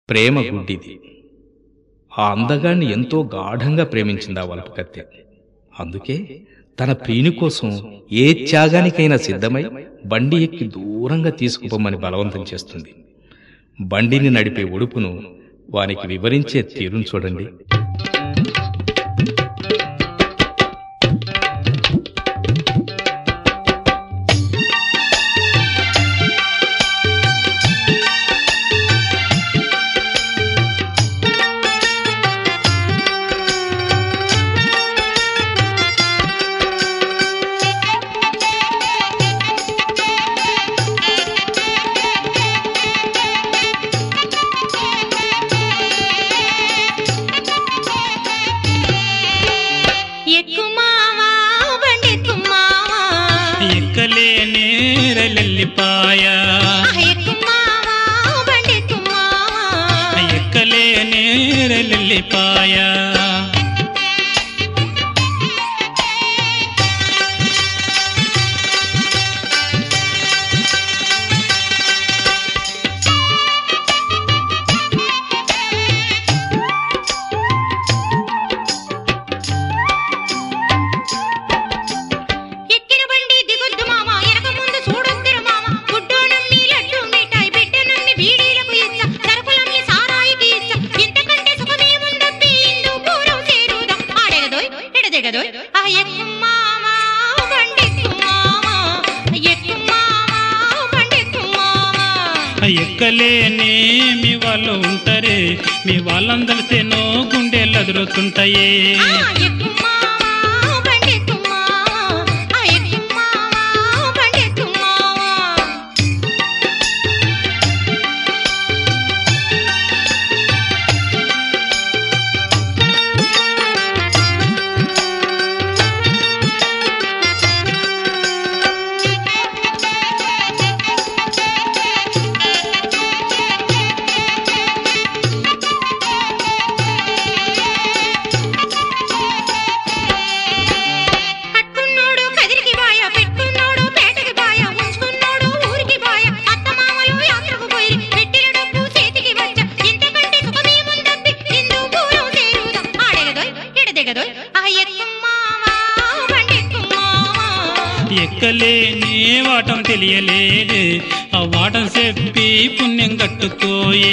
ప్రేమ గుడ్డిది. ఆ అందగాన్ని ఎంతో గాఢంగా ప్రేమించింది ఆ వలపకత్తె. అందుకే తన ప్రియుని కోసం ఏ త్యాగానికైనా సిద్ధమై బండి ఎక్కి దూరంగా తీసుకుపోమని బలవంతం చేస్తుంది. బండిని నడిపే ఒడుపును వానికి వివరించే తీరును చూడండి. ఎక్కలేనే మీ వాళ్ళు ఉంటారే, మీ వాళ్ళందరిస్తే నో గుండెలు అదురుతుంటాయే. ఎక్కలేని వాటం తెలియలేదే, ఆ వాటం చెప్పి పుణ్యం కట్టుకోయే.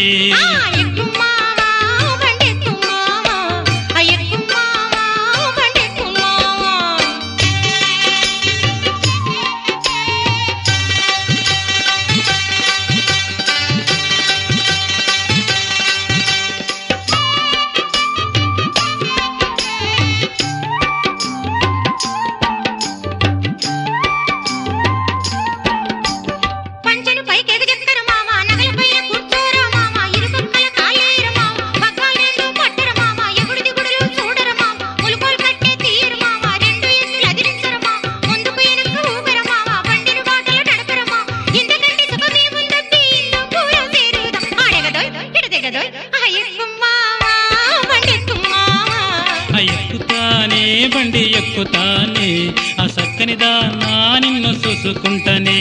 ఎక్కుతానే బండి ఎక్కుతానే, ఆ సక్కని దానా నిన్ను చూసుకుంటానే.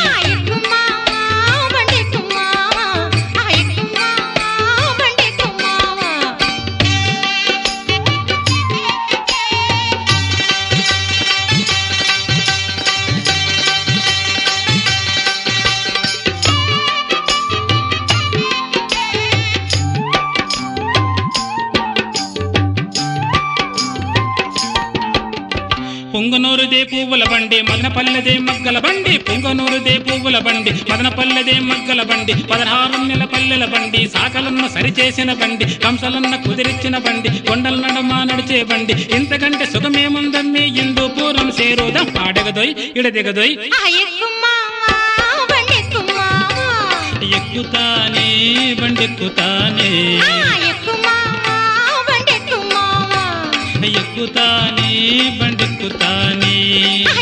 పొంగనూరుదే పువ్వుల బండి మదనపల్లెదే మగ్గల బండి, పొంగనూరుదే పువ్వుల బండి మదనపల్లెదే మగ్గల బండి, 16 నెల పల్లెల బండి, సాకలన్న సరిచేసిన బండి, కంసలన్న కుదిరిచ్చిన బండి, కొండల నడమా నడిచే బండి, ఇంతకంటే సుఖమేముందమ్మి హిందూపురం చేరుదాం. ఆడగదోయ్ ఇడదిగదోయ్ ఎక్కుతానే బండెక్కుతానే, ఎక్కుతానే బండెక్కుతానే.